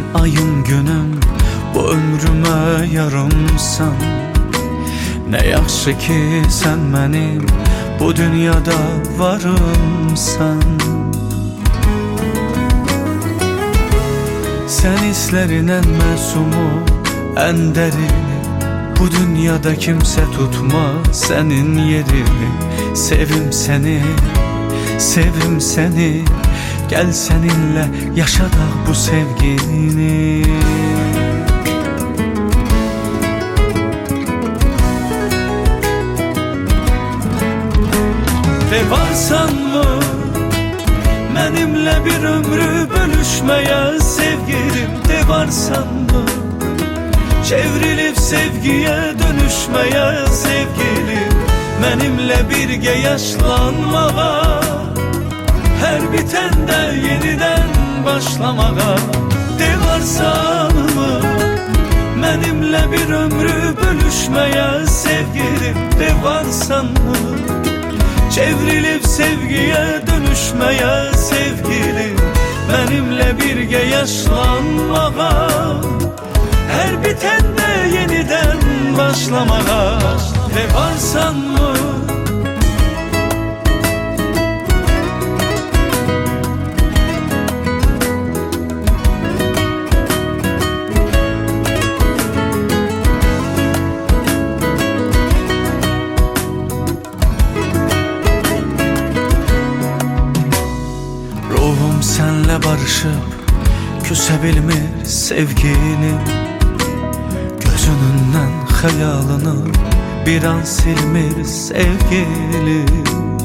ayım günüm, bu ömrümə yarımsan. Nə yaxşı ki sən mənim bu dünyada varımsan. Sən hislərin ən məsumu, ən dərini, bu dünyada kimsə tutmaz sənin yerini. Sevim səni, sevim səni, gəl səninlə yaşadaq bu sevgini. Ve varsanmı mənimlə bir ömrü bölüşməyə sevgilim? De varsanmı çevrilip sevgiye dönüşməyə sevgilim? Mənimlə birgə yaşlanmağa, her bitende yeniden başlamağa. De varsanmı mənimlə bir ömrü bölüşməyə sevgilim? De varsanmı çevrilip sevgiye dönüşməyə sevgilim? Mənimlə birgə yaşlanmağa, her bitende yeniden başlamağa. Ve varsanmı ruhum senle barışıp küsə bilmir sevgilim. Gözünündən xəyalını bir an silmir sevgilim.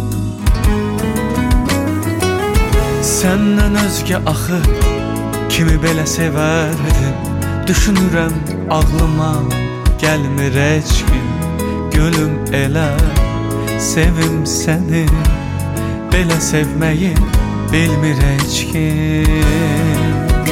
Səndən özgə axı kimi belə sevərdim? Düşünürəm ağlıma gəlmir heç kim. Gülüm elə sevim səni, belə sevməyi bilmir heç kim.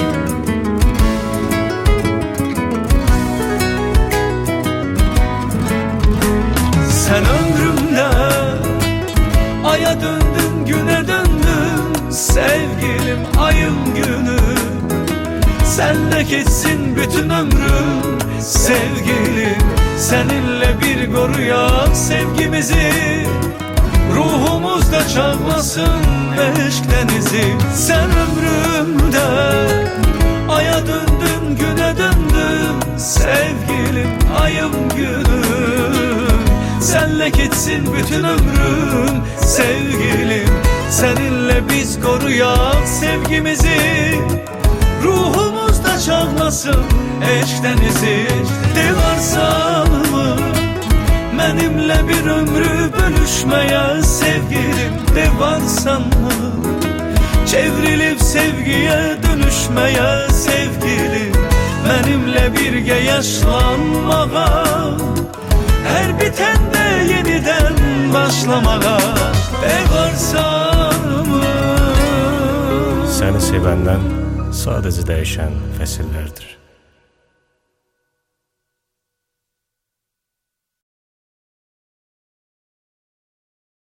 Sen ömrümde aya döndün, güne döndün sevgilim, ayım günüm. Senle geçsin bütün ömrüm sevgilim. Seninle bir koruyak sevgimizi, ruhumuzda çağlasın aşk denizi. Sen ömrümde aya döndün, güne döndün sevgilim, ayım günüm. Senle geçsin bütün ömrüm sevgilim. Seninle biz koruyak sevgimizi, ruhumuzda çağlasın aşk denizi. De varsanmı mənimlə bir ömrü bölüşməyə sevgilim? De varsanmı çevrilip sevgiye dönüşməyə sevgilim? Mənimlə birgə yaşlanmağa, her bitende yeniden başlamağa. De varsanmı səni sevəndən sadəcə dəyişən fəsillərdir.